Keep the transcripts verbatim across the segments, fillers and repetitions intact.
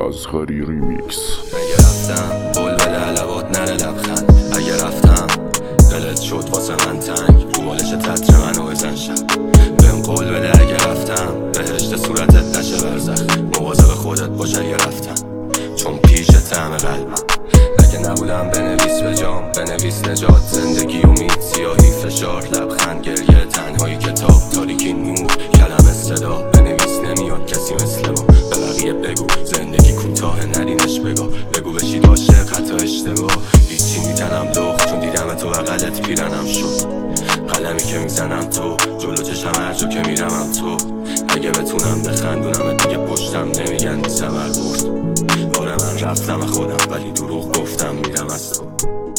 ازغری ریمیکس. اگه رفتم قول بده علوات نره لبخند، اگه رفتم دلت شد واسه من تنگ، رو بالش تتر منو بزن شب. بهم قول بده اگه رفتم بهشت صورتت نشه برزخ، مواظب خودت باش اگه رفتم چون پیش طعم قلبم. اگه نبودم بنویس به جام، بنویس نجات، زندگی امید، سیاهی فشار، لبخند، گریه، تنهایی، کتاب، تاریکی، نور، کلمه، صدا. بنویس نمیاد کسی مثل ما، به بقیه بگو زندگی کوتاه، نرینش بگو بگو بشید عاشق حتی اشتباه. هیچی میتنم لخت چون دیدم تو بغلت پیرنم شد، قلمی که میزنم تو جلو چشم هر جا که میرم تو. اگه بتونم بخندونم دیگه پشتم نمیگن بی ثمر برد. آره من رفتم خودم ولی دروغ گفتم میرم از تو.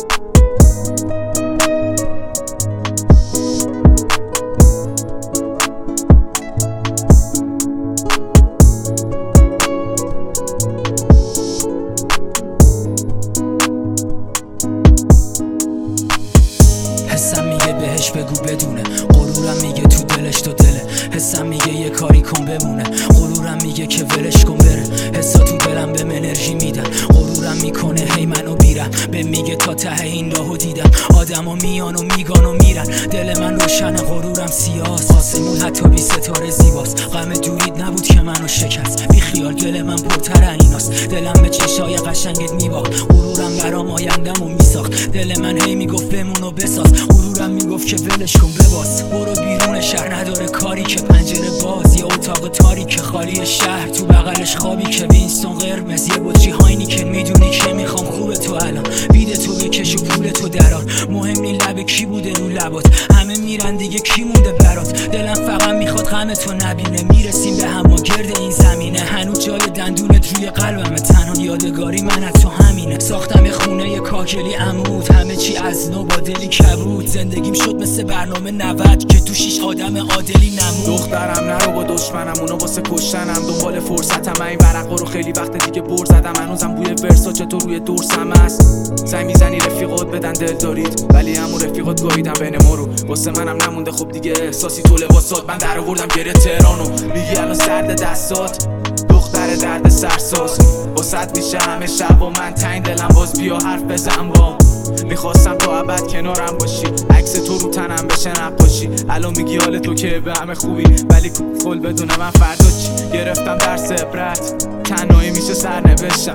حسم میگه بهش بگو بدونه، غرورم میگه تو دلش تو دله. حسم میگه یه کاری کن بمونه، غرورم میگه که ولش کن بره. حسا تو دلم بهم انرژی میدن، غرورم میکنه هی منو بیرم. به میگه تا ته این راهو دیدم، آدما میان و میگان و میرن. دل من روشن غرورم سیاست، آسمون حتی بی ستاره زیباست. غم دورید نبود که منو شکست، بی خیال دل من پرتر ایناست. دلم به چشای قشنگت میباخت، غرورم برام آیندمو میساخت. دل من هی میگفت بمون و بساز، غرورم میگفت که ولش کن بباس. برو بیرون شهر نداره کاری که پنجره باز، یه اتاق تاریک خالی شهر، تو بغلش خوابی که وینستون قرمز، یه بطری هاینی که میدونی که میخوام خوبه تو الان. بیده تو بکش و پول تو درار، مهم نی لب کی بوده رو لبات، همه میرن دیگه کی مونده برات. دلم فقط میخواد غم تو نبینه، میرسیم به هم ما گرد این زمینه. هنوز جای دندونت روی قلبمه، تنها یادگاری من از تو همینه. ساختم یه خونه یه کاکلی عمود، همه چی از نو با دلی کبود. زندگیم شد مثل برنامه نود که تو شیش آدم عادلی نمود. دخترم نرو با دشمنم، اونا واسه کشتنم دنبال فرصتم. این ورقا رو خیلی وقت دیگه بر زدم، هنوزم بوی ورساچه تو روی دورسم هست. زنگ میزنی رفیقات بدن دل دارید، ولی همون رفیقات گاهیدن بین ما رو. واسه منم نمونده خب دیگه احساسی تو لباسات، من در آوردم گره تهرانو. میگی الان سرد دستات دختر درد سرساز، واسط میشه همه شب و من تنگ دلم، باز بیا حرف بزن با. میخواستم تا ابد کنارم باشی، عکس تو رو تنم بشه نقاشی. الان میگی حال تو که به همه خوبی، ولی فول بدونه من فردا چی. گرفتم درس عبرت، تنهایی میشه سر نوشتم.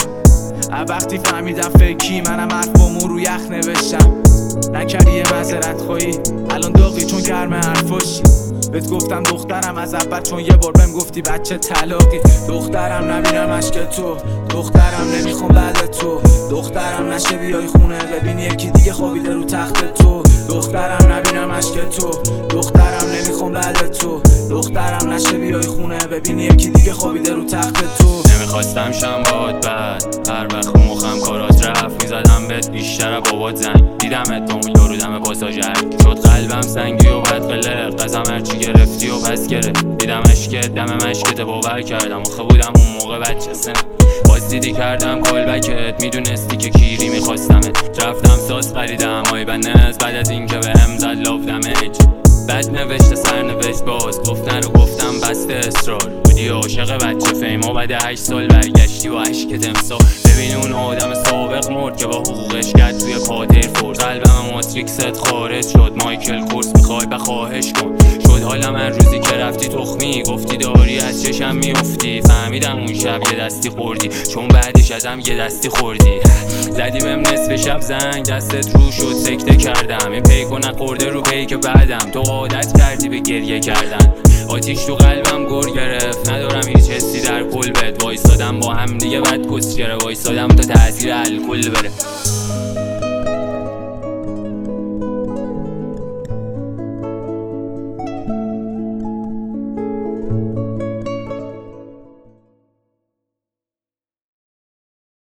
وقتی فهمیدم فکی منم حرفامو رو یخ نوشتم. نکردی یه معذرت خواهی، الان داغی چون گرم حرفاشی. بهت گفتم دخترم از اول چون یه بار بهم گفتی بچه طلاقی. دخترم نبینم اشک تو، دخترم نمیخوام بعد تو. دخترم نشه بیای خونه ببینی یکی دیگه خوابیده رو تخت تو. دخترم نبینم اشک تو، دخترم نمیخوام بعد تو. دخترم نشه بیای خونه ببینی یکی دیگه خوابیده رو تخت تو. نمیخواستم شم باد بد، هر وقت مخم کارات رفت میزدم بهت بیشتر بابات زنگ. دیدمت تو اون یارو دم پاساژر، شد قلبم سنگی و بد قلق. قسم هرچی گرفتی و پس گرفت، دیدم عشقت دم مشکت باور کردم. آخه بودم اون موقع بچه سن، باز دیدی کردم کالبکت. میدونستی که کیری میخواستمت، رفتم ساز خریدم آی بنز. بعد از این که بهم زد لاف دمج، بد نوشته سر نوشت باز. گفت نرو گفتم بسته اصرار، بودی عاشق بچه فیما. بعد هشت سال برگشتی و عشقت امسال. ببین اون آدم سابق مرد که با حقوقش کرد توی کادر فورد. قلبم ماتریکست خارج شد، مایکل کورس میخوای بخواهش کن. شد حالم هر روزی که رفتی تخمی، گفتی داری از چشم میافتی. فهمیدم اون شب یه دستی خوردی، چون بعدش ازم یه دستی خوردی. زدی بهم نصف شب زنگ، دستت رو شد سکته کردم. این پیکو نخورده رو پیک بعدم، تو عادت کردی به گریه کردن. آتیش تو قلبم گر گرفت، ندارم هیچ حسی در کل بد. وایسادم با هم دیگه بد کس گره، وایسادم تا تاثیر الکل بره.